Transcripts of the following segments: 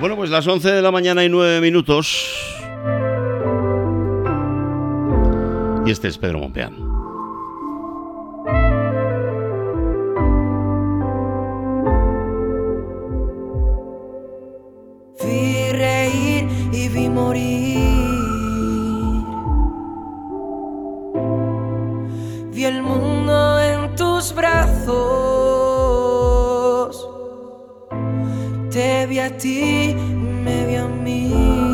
Bueno, pues las 11 de la mañana y 9 minutos. Y este es Pedro Monpeán. Vi reír y vi morir. Vi el mundo en tus brazos. Te vi a ti, me vi a mí.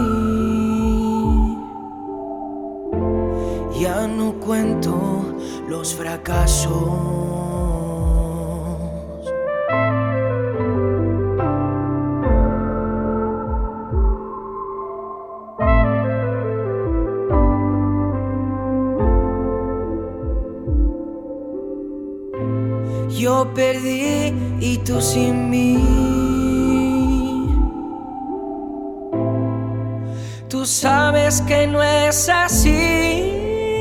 Ya no cuento los fracasos. Yo perdí y tú sin mí. Tú sabes que no es así.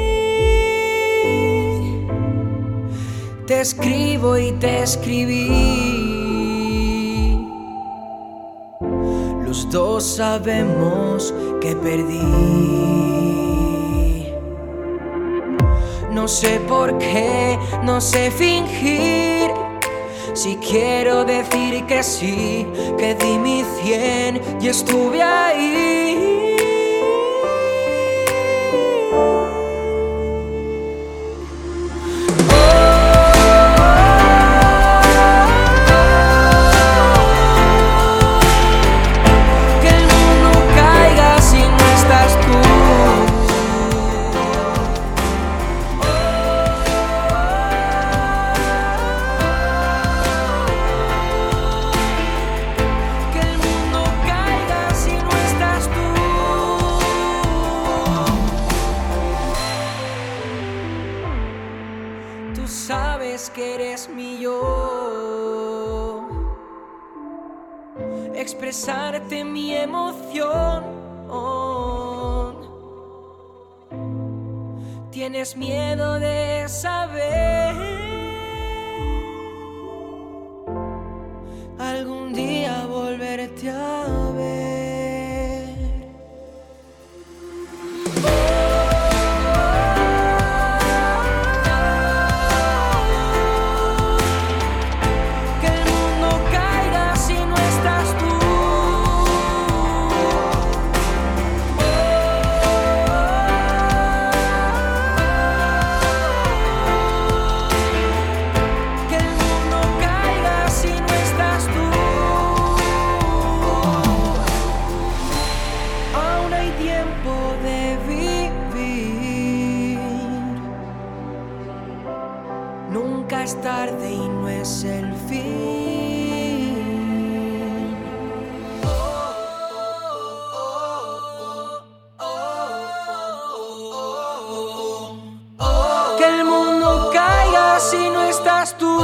Te escribo y te escribí. Los dos sabemos que perdí. No sé por qué, no sé fingir. Si quiero decir que sí, que di mi 100 y estuve ahí. Que eres mi yo, expresarte mi emoción. Tienes miedo de saber, algún día volverte a ver. Es tarde y no es el fin. Que el mundo caiga si no estás tú.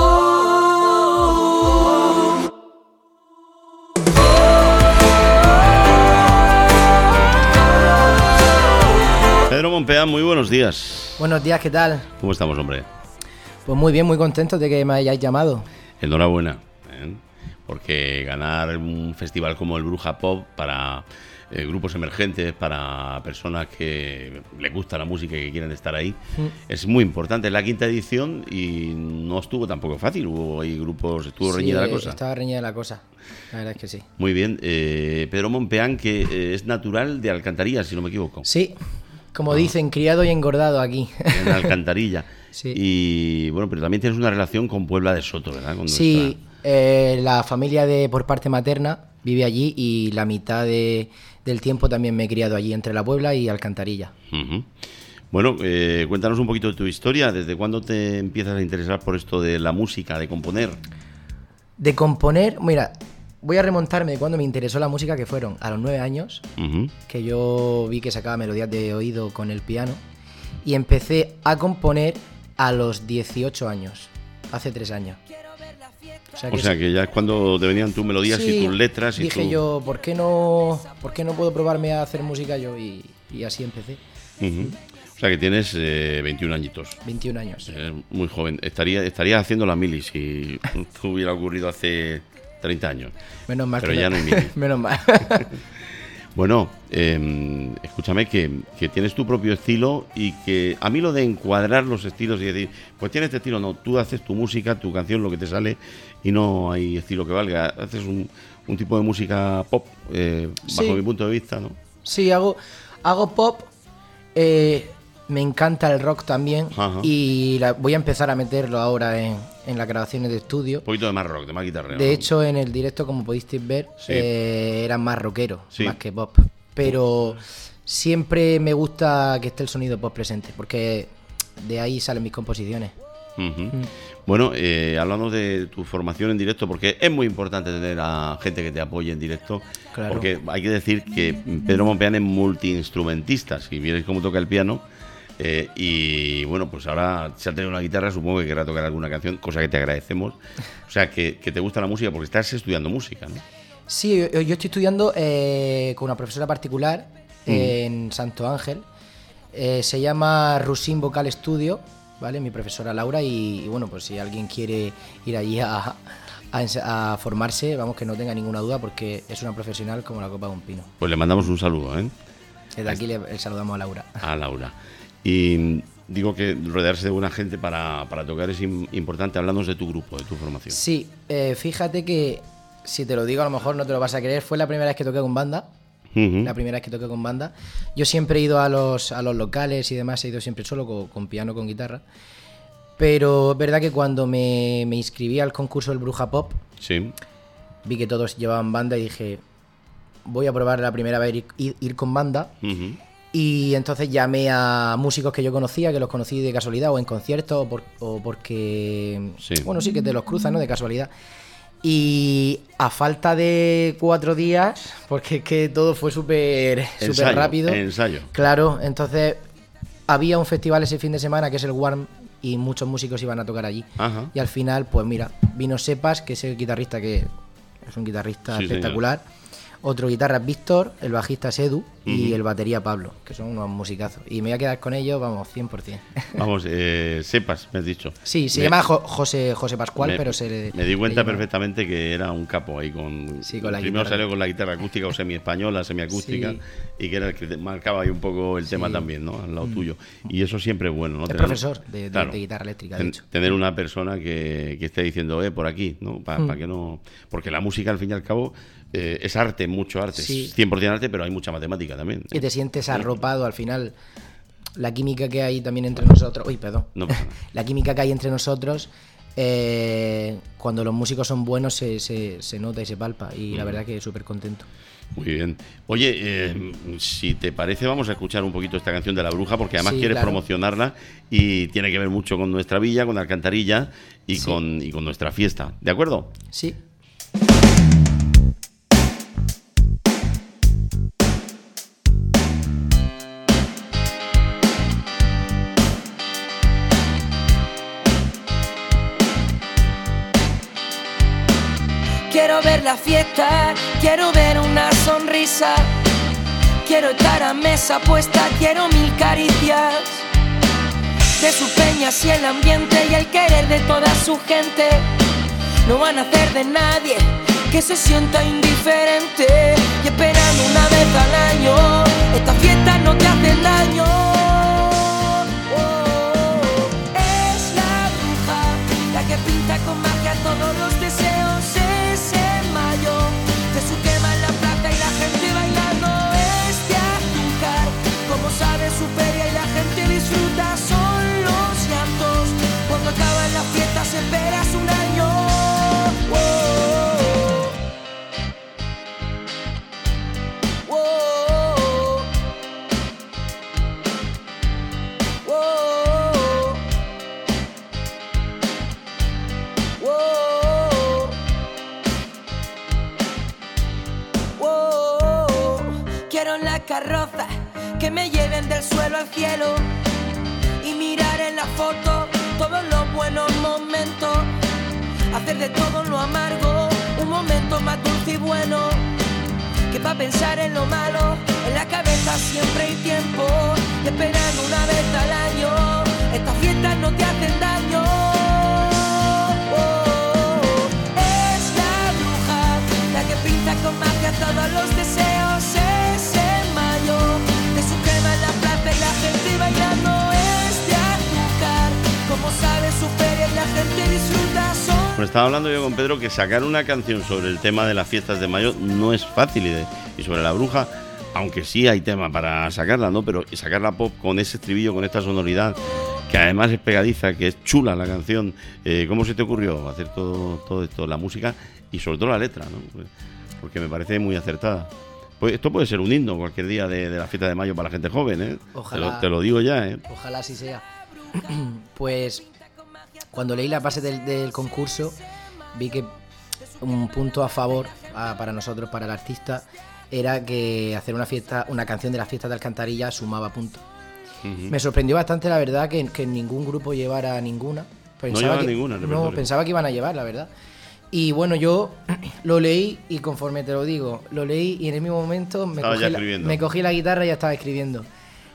Pedro Monpeán, muy buenos días. Buenos días, ¿qué tal? ¿Cómo estamos, hombre? Pues muy bien, muy contento de que me hayáis llamado. Enhorabuena, porque ganar un festival como el Bruja Pop para grupos emergentes, para personas que les gusta la música y que quieren estar ahí, es muy importante. Es la 5ª edición y no estuvo tampoco fácil. Hubo ahí grupos, estuvo reñida la cosa. Estaba reñida la cosa, la verdad es que sí. Muy bien. Pedro Monpeán, que es natural de Alcantarilla, si no me equivoco. Sí, como dicen, criado y engordado aquí. En Alcantarilla. Sí. Y bueno, pero también tienes una relación con Puebla de Soto, ¿verdad? Con sí, la familia por parte materna vive allí y la mitad del tiempo también me he criado allí, entre la Puebla y Alcantarilla. Uh-huh. Bueno, cuéntanos un poquito de tu historia. ¿Desde cuándo te empiezas a interesar por esto de la música, de componer? De componer, mira, voy a remontarme de cuando me interesó la música, que fueron a los 9 años, que yo vi que sacaba melodías de oído con el piano y empecé a componer a los 18 años, hace 3 años. O sea que ya es cuando te venían tus melodías y tus letras. Dije yo, ¿por qué no puedo probarme a hacer música yo? Y así empecé. O sea que tienes 21 añitos. 21 años. Muy joven. Estarías haciendo la mili si te hubiera ocurrido hace 30 años. Menos mal. Pero ya no hay mini. Menos mal. Bueno, escúchame que tienes tu propio estilo y que a mí lo de encuadrar los estilos y decir, pues tienes este estilo, no, tú haces tu música, tu canción, lo que te sale y no hay estilo que valga. Haces un tipo de música pop, bajo mi punto de vista, ¿no? Sí, hago pop, me encanta el rock también. Ajá. Y voy a empezar a meterlo ahora en las grabaciones de estudio. Un poquito de más rock, de más guitarreo. De hecho, en el directo, como pudisteis ver, sí. Era más rockero, sí. Más que pop. Pero siempre me gusta que esté el sonido pop presente, porque de ahí salen mis composiciones. Bueno, hablando de tu formación en directo, porque es muy importante tener a gente que te apoye en directo, claro. Porque hay que decir que Pedro Mompeán es multiinstrumentista, si vierais cómo toca el piano. Y bueno, pues ahora se ha tenido una guitarra, supongo que querrá tocar alguna canción, cosa que te agradecemos. O sea, que te gusta la música porque estás estudiando música, ¿no? Sí, yo estoy estudiando con una profesora particular en Santo Ángel. Se llama Rusin Vocal Studio, ¿vale? Mi profesora Laura. Y bueno, pues si alguien quiere ir allí a formarse, vamos, que no tenga ninguna duda porque es una profesional como la copa de un pino. Pues le mandamos un saludo, ¿eh? Desde aquí le saludamos a Laura. A Laura. Y digo que rodearse de buena gente para tocar es importante. Hablándonos de tu grupo, de tu formación. Sí, fíjate que si te lo digo a lo mejor no te lo vas a creer. Fue la primera vez que toqué con banda. La primera vez que toqué con banda. Yo siempre he ido a los locales y demás, he ido siempre solo con piano, con guitarra. Pero es verdad que cuando me inscribí al concurso del Bruja Pop, sí. Vi que todos llevaban banda y dije, voy a probar la primera vez ir con banda. Y entonces llamé a músicos que yo conocía, que los conocí de casualidad o en conciertos o porque... Sí. Bueno, sí, que te los cruzan, ¿no? De casualidad. Y a falta de 4 días, porque es que todo fue súper rápido. Ensayo. Claro, entonces había un festival ese fin de semana que es el Warm y muchos músicos iban a tocar allí. Ajá. Y al final, pues mira, vino Sepas, que es el guitarrista, que es un guitarrista espectacular. Señor. Otro guitarra es Víctor, el bajista es Edu y el batería Pablo, que son unos musicazos. Y me voy a quedar con ellos, vamos, 100%. Vamos, Sepas, me has dicho. Sí, se llama José Pascual, pero me di cuenta perfectamente que era un capo ahí con... Sí, con la primero guitarra. Salió con la guitarra acústica o semi-española, semiacústica, sí. Y que era el que marcaba ahí un poco el tema también, ¿no? Al lado tuyo. Y eso siempre es bueno, ¿no? Es profesor de guitarra eléctrica, de hecho. Tener una persona que esté diciendo, por aquí, ¿no? Para que no... Porque la música, al fin y al cabo... es arte, mucho arte, sí. Es 100% arte, pero hay mucha matemática también. Y te sientes arropado al final. La química que hay también entre nosotros. Uy, perdón. No pasa nada. La química que hay entre nosotros, cuando los músicos son buenos, se nota y se palpa. Y la verdad que súper contento. Muy bien. Oye, si te parece, vamos a escuchar un poquito esta canción de La Bruja, porque además quieres promocionarla y tiene que ver mucho con nuestra villa, con la alcantarilla y con nuestra fiesta. ¿De acuerdo? Sí. Quiero ver la fiesta, quiero ver una sonrisa, quiero estar a mesa puesta, quiero 1000 caricias de sus peñas y el ambiente y el querer de toda su gente. No van a hacer de nadie que se sienta indiferente y esperando una vez al año, estas fiestas no te hacen daño. Es la bruja la que pinta con magia todos los deseos. De su quema en la plaza y la gente bailando es de azúcar. Como sabe su feria y la gente disfruta, son los llantos. Cuando acaban las fiestas esperas un año. Carroza que me lleven del suelo al cielo y mirar en la foto todos los buenos momentos, hacer de todo lo amargo un momento más dulce y bueno, que pa' pensar en lo malo en la cabeza siempre hay tiempo, y esperando una vez al año estas fiestas no te hacen daño. Es la bruja con magia todos los deseos. Es en mayo, de su crema en la plaza y la gente bailando es de azúcar. Como sabe su feria y la gente disfruta. Pues estaba hablando yo con Pedro que sacar una canción sobre el tema de las fiestas de mayo no es fácil y sobre la bruja, aunque sí hay tema para sacarla, ¿no? Pero sacarla pop con ese estribillo, con esta sonoridad, que además es pegadiza, que es chula la canción. ¿Cómo se te ocurrió hacer todo esto, la música y sobre todo la letra, ¿no? Porque me parece muy acertada. Pues esto puede ser un himno cualquier día de la fiesta de mayo para la gente joven, ¿eh? Ojalá, te lo digo ya, ¿eh? Ojalá así sea. Pues cuando leí la base del concurso vi que un punto a favor para nosotros, para el artista, era que hacer una canción de las fiestas de Alcantarilla sumaba puntos. Uh-huh. Me sorprendió bastante, la verdad, que ningún grupo llevara ninguna. Pensaba ninguna. No, pensaba que iban a llevar, la verdad. Y bueno, yo lo leí y conforme te lo digo, lo leí y en el mismo momento me cogí la guitarra y ya estaba escribiendo.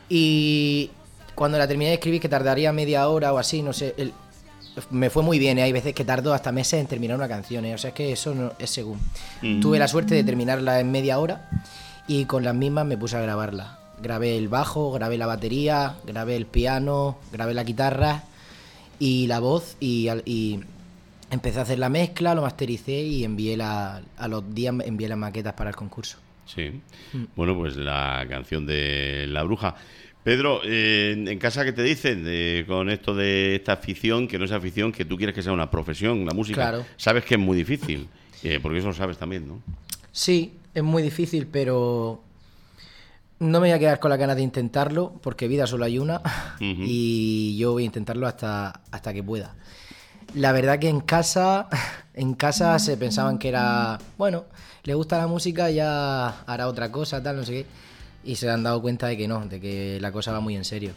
Y cuando la terminé de escribir, que tardaría media hora o así, no sé, me fue muy bien, ¿eh? Hay veces que tardó hasta meses en terminar una canción, ¿eh? O sea, es que eso no es según. Tuve la suerte de terminarla en media hora y con las mismas me puse a grabarla. Grabé el bajo, grabé la batería, grabé el piano, grabé la guitarra y la voz y empecé a hacer la mezcla, lo mastericé y a los días envié las maquetas para el concurso. Sí, bueno, pues la canción de La Bruja. Pedro, en casa, ¿qué te dicen con esto de esta afición, que no es afición, que tú quieres que sea una profesión, la música? Claro. Sabes que es muy difícil, porque eso lo sabes también, ¿no? Sí, es muy difícil, pero no me voy a quedar con la ganas de intentarlo, porque vida solo hay una, y yo voy a intentarlo hasta que pueda. La verdad que en casa se pensaban que era, bueno, le gusta la música, ya hará otra cosa, tal, no sé qué. Y se han dado cuenta de que no, de que la cosa va muy en serio.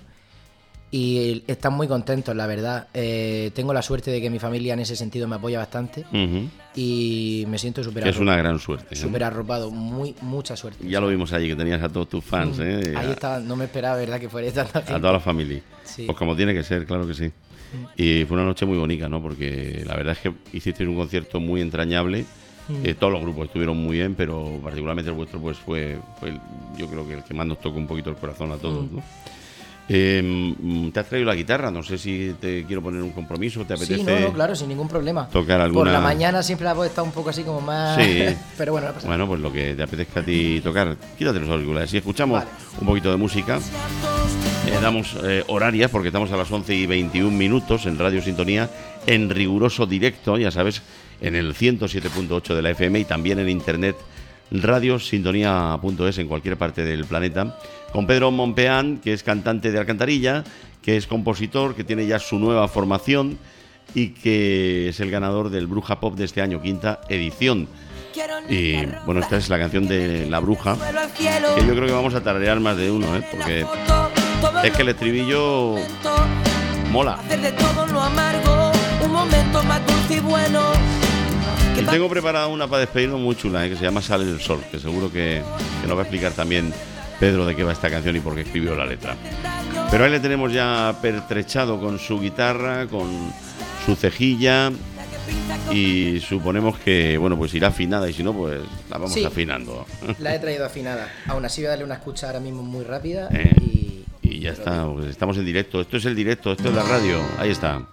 Y están muy contentos, la verdad. Tengo la suerte de que mi familia en ese sentido me apoya bastante. Y me siento súper arropado. Es una gran suerte. Súper arropado, mucha suerte. Ya lo vimos allí, que tenías a todos tus fans. Ahí estaba, no me esperaba, ¿verdad?, que fuera tanta gente. A toda la familia. Sí. Pues como tiene que ser, claro que sí. Y fue una noche muy bonita, ¿no? Porque la verdad es que hiciste un concierto muy entrañable. Todos los grupos estuvieron muy bien, pero particularmente el vuestro pues fue yo creo que el que más nos tocó un poquito el corazón a todos, ¿no? ¿Te has traído la guitarra? No sé si te quiero poner un compromiso, ¿te apetece? Sí, no, claro, sin ningún problema. Tocar alguna... Por la mañana siempre la voz está un poco así como más... Sí. Pero bueno, no pasa nada. Bueno, pues lo que te apetezca a ti tocar, quítate los auriculares y escuchamos un poquito de música. Damos horarias porque estamos a las 11:21 en Radio Sintonía, en riguroso directo, ya sabes, en el 107.8 de la FM y también en internet, radiosintonía.es, en cualquier parte del planeta, con Pedro Mompeán, que es cantante de Alcantarilla, que es compositor, que tiene ya su nueva formación y que es el ganador del Bruja Pop de este año, 5ª edición. Y bueno, esta es la canción de La Bruja, que yo creo que vamos a tararear más de uno, porque es que el estribillo mola. Y tengo preparada una para despedirnos muy chula, que se llama Sale el Sol, que seguro que nos va a explicar también Pedro de qué va esta canción y por qué escribió la letra. Pero ahí le tenemos ya pertrechado con su guitarra, con su cejilla, y suponemos que, bueno, pues irá afinada, y si no, pues la vamos afinando. La he traído afinada. Aún así voy a darle una escucha ahora mismo muy rápida y ya está, pues estamos en directo. Esto es el directo, esto es la radio. Ahí está.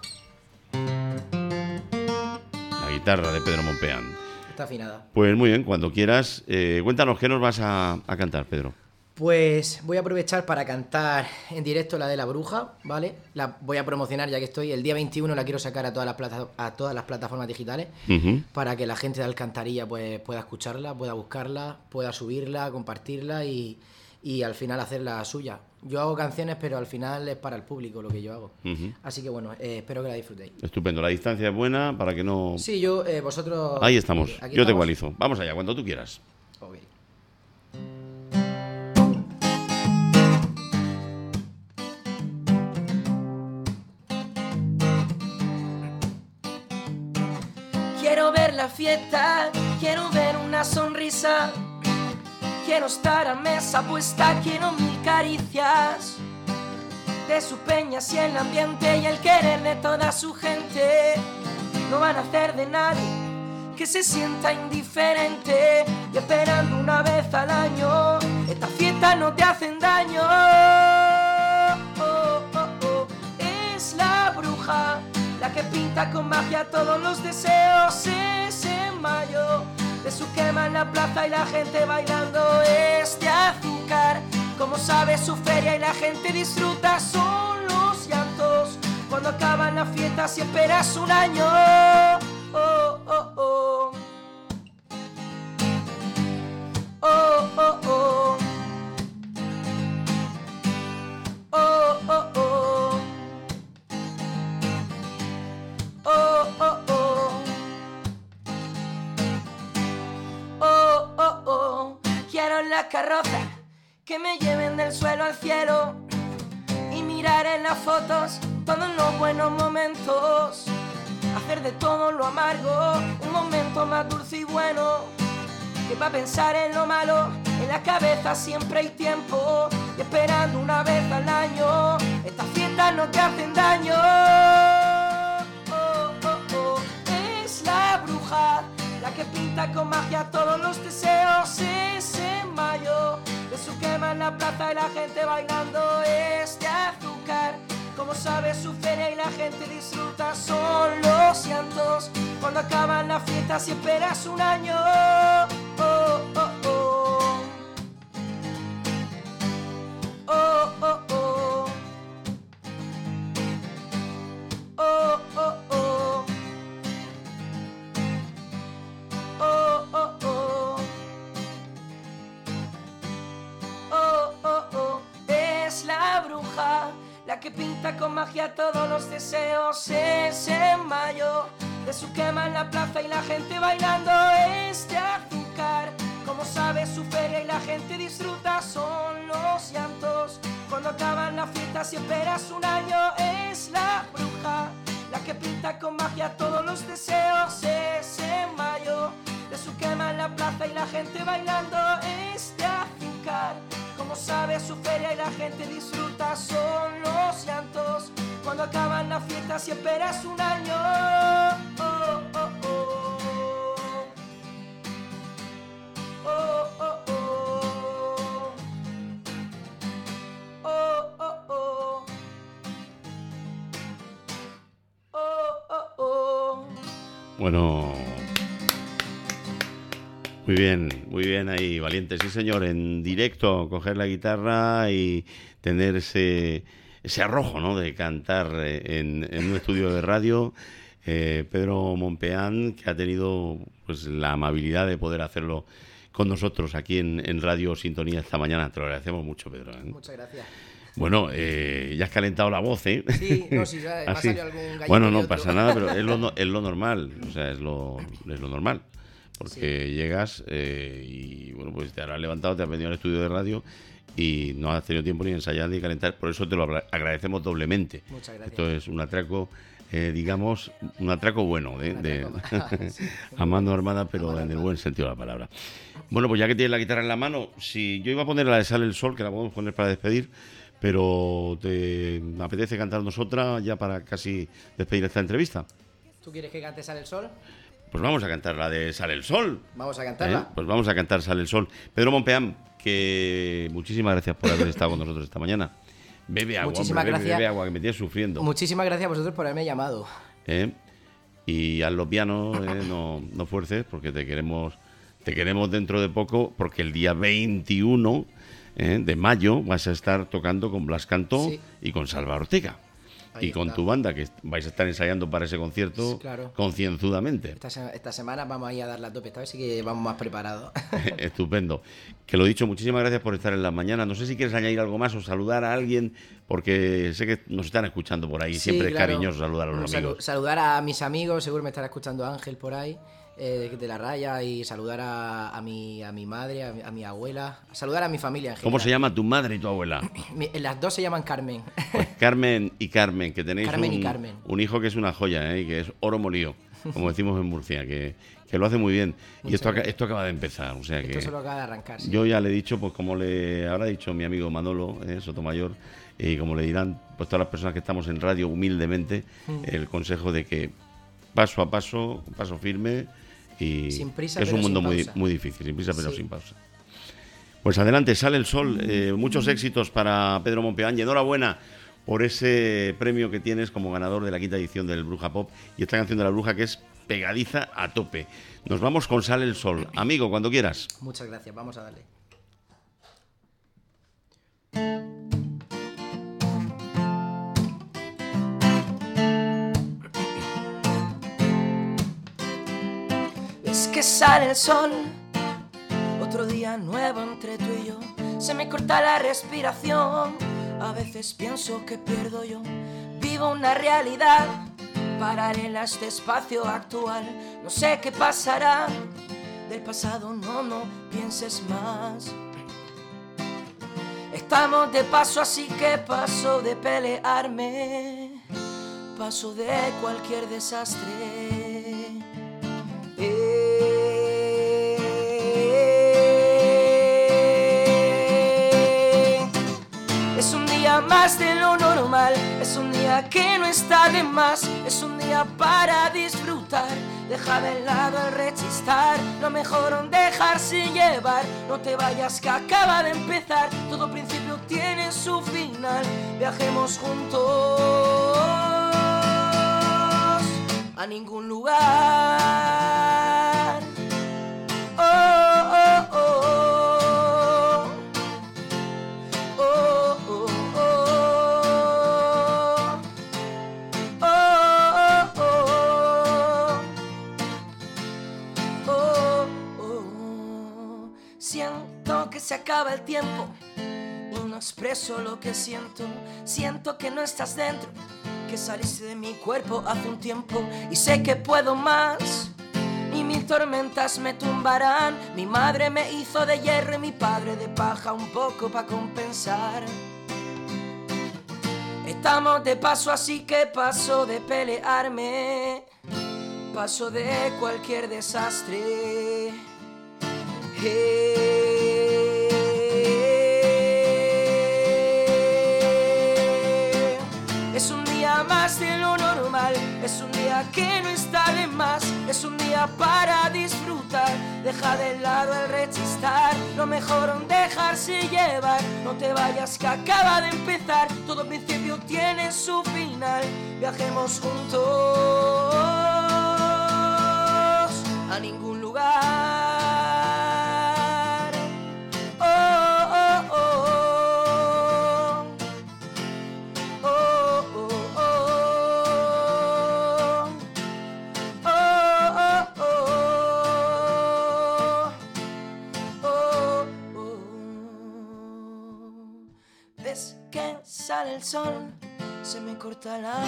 La guitarra de Pedro Mompeán. Está afinada. Pues muy bien, cuando quieras, cuéntanos qué nos vas a cantar, Pedro. Pues voy a aprovechar para cantar en directo la de La Bruja, ¿vale? La voy a promocionar ya que estoy. El día 21 la quiero sacar a todas las plataformas digitales, para que la gente de Alcantarilla pues pueda escucharla, pueda buscarla, pueda subirla, compartirla y al final hacerla suya. Yo hago canciones, pero al final es para el público lo que yo hago. Así que bueno, espero que la disfrutéis. Estupendo, la distancia es buena para que no... Sí, yo, vosotros... Ahí estamos, yo te ecualizo. Vamos allá, cuando tú quieras. Ok. Quiero ver la fiesta, quiero ver una sonrisa, quiero estar a mesa puesta, quiero mil caricias de sus peñas y el ambiente y el querer de toda su gente. No van a hacer de nadie que se sienta indiferente y esperando una vez al año. Estas fiestas no te hacen daño. Es la bruja la que pinta con magia todos los deseos. Es en mayo, de su quema en la plaza y la gente bailando. Es de azúcar, como sabe su feria y la gente disfruta. Son los llantos cuando acaban las fiestas y esperas un año. Oh, oh, oh. Oh, oh, oh. Oh, oh, oh. Oh, oh, oh. Oh, oh, oh. Quiero en la carroza que me lleven del suelo al cielo y mirar en las fotos todos los buenos momentos. Hacer de todo lo amargo un momento más dulce y bueno. Que pa' pensar en lo malo, en la cabeza siempre hay tiempo. Y esperando una vez al año, estas fiestas no te hacen daño. Oh, oh, oh. Es la bruja la que pinta con magia todos los deseos. Es en mayo, de su quema en la plaza y la gente bailando. Es de azúcar, como sabe su feria y la gente disfruta. Son los llantos cuando acaban las fiestas y esperas un año. Oh, oh, oh. Oh, oh, oh. Oh, oh, oh. Oh, oh, oh. Oh, oh, oh. Es la bruja la que pinta con magia todos los deseos. Es en mayo, de su quema en la plaza y la gente bailando. Es de azúcar, como sabe su feria y la gente disfruta. Son los llantos cuando acaban las fiestas y esperas un año. Es la bruja la que pinta con magia todos los deseos. Es en mayo, de su quema en la plaza y la gente bailando. Es de azúcar, como sabe su feria y la gente disfruta. Son los llantos cuando acaban las fiestas y esperas un año. Oh, oh, oh. Oh, oh, oh. Oh, oh, oh. Oh, oh, oh. Bueno, muy bien ahí, Valiente, sí señor, en directo, coger la guitarra y tener ese arrojo, ¿no?, de cantar en un estudio de radio. Pedro Mompeán, que ha tenido pues la amabilidad de poder hacerlo con nosotros aquí en Radio Sintonía esta mañana. Te lo agradecemos mucho, Pedro. Muchas gracias. Bueno, ya has calentado la voz, ¿eh? Sí, no, sí, me ha salido algún gallito. Bueno, no pasa nada, pero es lo normal, o sea, es lo normal. Porque sí, llegas y, bueno, pues te habrás levantado, te has venido al estudio de radio y no has tenido tiempo ni de ensayar ni cantar, por eso te lo agradecemos doblemente. Muchas gracias. Esto es un atraco, digamos, un atraco bueno sí, a mano armada, pero en el buen sentido de la palabra. Bueno, pues ya que tienes la guitarra en la mano, si yo iba a poner la de Sale el Sol, que la podemos poner para despedir, pero ¿te apetece cantarnos otra ya para casi despedir esta entrevista? ¿Tú quieres que cante Sale el Sol? Pues vamos a cantar la de Sale el Sol. Vamos a cantarla. Pues vamos a cantar Sale el Sol. Pedro Mompeán, que muchísimas gracias por haber estado con nosotros esta mañana. Bebe agua, muchísimas hombre, gracias. Bebe agua, que me tienes sufriendo. Muchísimas gracias a vosotros por haberme llamado. Y haz lo piano, no fuerces, porque te queremos dentro de poco, porque el día 21 de mayo vas a estar tocando con Blas Cantó, sí, y con Salva Ortega. Ahí y con está tu banda, que vais a estar ensayando para ese concierto, claro, concienzudamente. Esta semana vamos a ir a dar la tope, esta vez sí que vamos más preparados. Estupendo. Que lo dicho, muchísimas gracias por estar en las mañanas. No sé si quieres añadir algo más o saludar a alguien, porque sé que nos están escuchando por ahí. Sí, siempre claro, es cariñoso saludar a los amigos. Saludar a mis amigos, seguro me estará escuchando Ángel por ahí, de la raya, y saludar a mi madre, a mi abuela, saludar a mi familia en general. ¿Cómo se llama tu madre y tu abuela? Las dos se llaman Carmen. Pues Carmen y Carmen, que tenéis Carmen un hijo que es una joya, que es oro molido, como decimos en Murcia, que lo hace muy bien. Y esto acaba de empezar, o sea que esto solo acaba de arrancar. Sí. Yo ya le he dicho, pues como le habrá dicho mi amigo Manolo Sotomayor, y como le dirán pues todas las personas que estamos en radio humildemente, el consejo de que paso a paso, paso firme, y sin prisa, es un mundo muy difícil, sin prisa pero sin pausa. Pues adelante, Sale el Sol. Muchos éxitos para Pedro Mompeán y enhorabuena por ese premio que tienes como ganador de la 5ª edición del Bruja Pop y esta canción de La Bruja que es pegadiza a tope. Nos vamos con Sale el Sol. Amigo, cuando quieras. Muchas gracias, vamos a darle. Es que sale el sol, otro día nuevo entre tú y yo. Se me corta la respiración, a veces pienso que pierdo yo. Vivo una realidad paralela a este espacio actual. No sé qué pasará, del pasado no pienses más. Estamos de paso, así que paso de pelearme, paso de cualquier desastre. Es un día más de lo normal, es un día que no está de más, es un día para disfrutar. Deja de lado el rechistar, lo mejor dejarse llevar. No te vayas que acaba de empezar, todo principio tiene su final. Viajemos juntos a ningún lugar. Oh, oh, oh, oh, oh, oh, oh, oh, oh. Siento que se acaba el tiempo y no expreso lo que siento. Siento que no estás dentro, que saliste de mi cuerpo hace un tiempo y sé que puedo más. Y mil tormentas me tumbarán. Mi madre me hizo de hierro y mi padre de paja, un poco para compensar. Estamos de paso, así que paso de pelearme, paso de cualquier desastre. Es un día más de lo normal, es un día que no está de más, es un día para disfrutar. Deja de lado el rechistar, lo mejor dejarse llevar. No te vayas que acaba de empezar, todo principio tiene su final. Viajemos juntos a ningún lugar. Sale el sol, se me corta la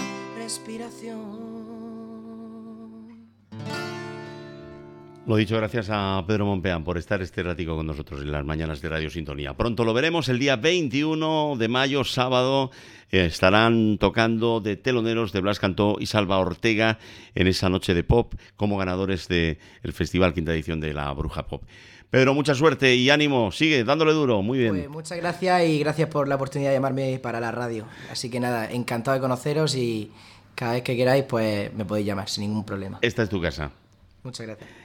respiración. Lo dicho, gracias a Pedro Mompeán por estar este ratico con nosotros en las mañanas de Radio Sintonía. Pronto lo veremos el día 21 de mayo, sábado. Estarán tocando de teloneros de Blas Cantó y Salva Ortega en esa noche de pop como ganadores del Festival 5ª edición de la Bruja Pop. Pedro, mucha suerte y ánimo, sigue dándole duro, muy bien. Pues muchas gracias y gracias por la oportunidad de llamarme para la radio. Así que nada, encantado de conoceros y cada vez que queráis pues me podéis llamar sin ningún problema. Esta es tu casa. Muchas gracias.